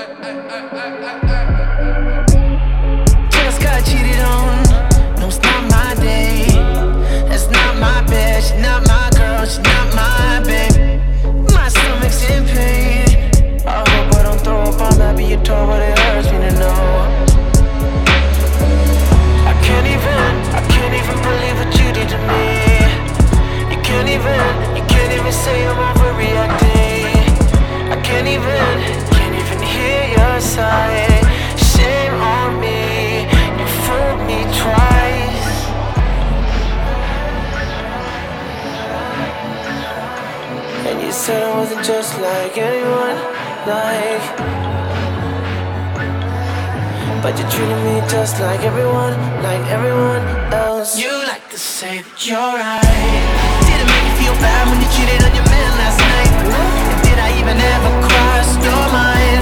Just got cheated on. No, it's not my day. That's not my bed. She's not my girl. She's not my babe. My stomach's in pain. I hope I don't throw up. I'm happy you told, but it hurts me to know. I can't even believe what you did to me. You can't even say I'm overreacting. I can't even hear your sigh. Shame on me, you fooled me twice. And you said I wasn't just like anyone, but you treated me just like everyone else. You like to say that you're right. Did it make you feel bad when you cheated on your man last night? And did I even ever cross your mind?